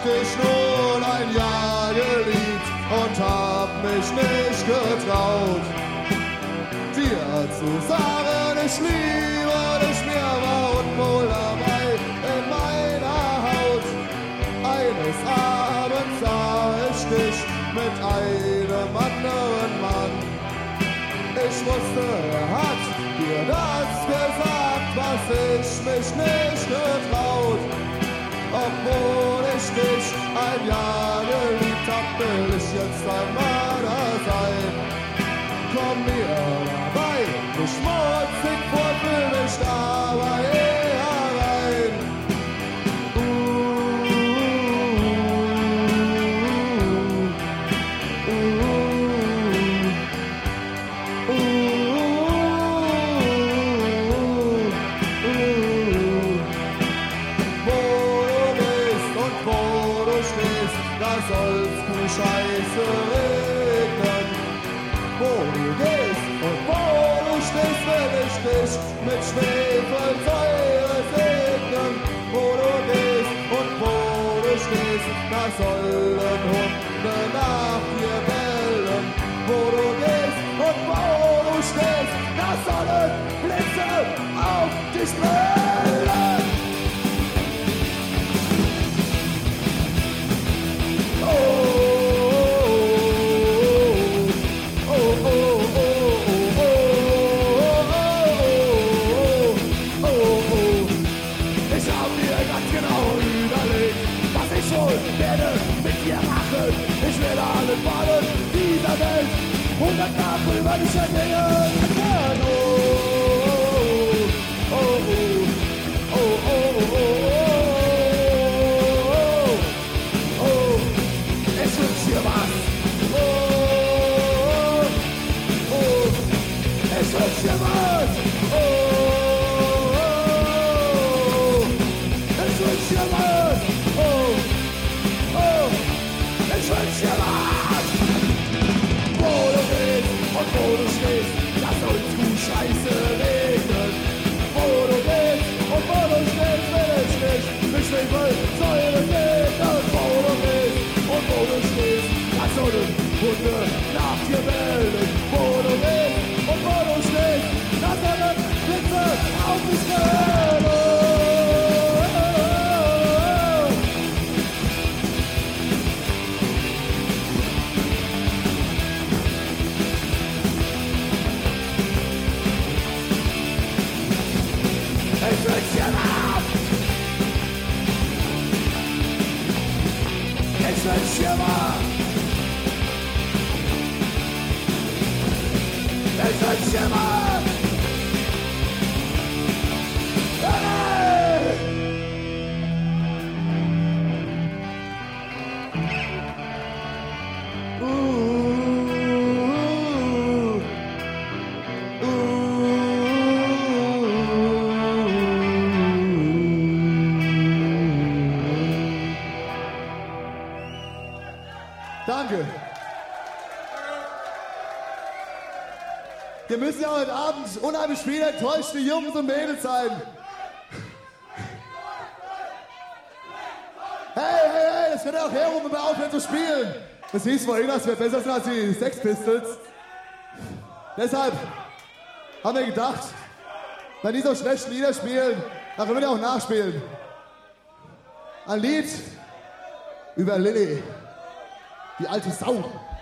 dich nun ein Jahr geliebt und hab mich nicht getraut, dir zu sagen, ich liebe dich, mir war unwohl dabei in meiner Haut. Eines Abends sah ich dich mit einem anderen Mann. Ich wusste, er hat dir das gesagt, was ich mich nicht getraut. Obwohl ich dich ein Jahr geliebt hab, will ich jetzt ein Mörder sein. Komm mir dabei, nicht schmutzig vor, will mich dabei herein. Sollst du Scheiße regnen, wo du gehst und wo du stehst, will ich dich mit Schwefelsäure segnen. Wo du gehst und wo du stehst, da sollen Hunde nach dir bellen. Wo du gehst und wo du stehst, da sollen Blitze auf dich brennen. Ich will alle Fallen dieser Welt und danach über die Dinge erklären. Oh, oh, oh, oh, oh, oh, oh, oh, ich wünsch dir was. Oh, oh, ich wünsch dir was. Oh, ich wünsch dir was. Oh, oh. Ich wünsch dir was! Wo du gehst und wo du stehst, da sollst du Scheiße regnen. Wo du gehst und wo du stehst, will ich nicht mit Schwefelsäure segnen. Wo du gehst und wo du stehst, da sollen Hunde nach dir bellen. Wo du gehst und wo du stehst, da sollen Blitze auf dich brennen. Ich wünsch dir was! Ich wünsch dir was! Ich wünsch dir was! Hey! Danke. Wir müssen ja heute Abend unheimlich viele enttäuschte Jungs und Mädels sein. Hey, das wird ja auch her, um wir aufhören zu spielen. Das hieß vorhin, dass wir besser sind als die Sex Pistols. Deshalb haben wir gedacht, wenn die so schlecht Lieder spielen, dann können wir die auch nachspielen. Ein Lied über Lilly. Die alte Sau.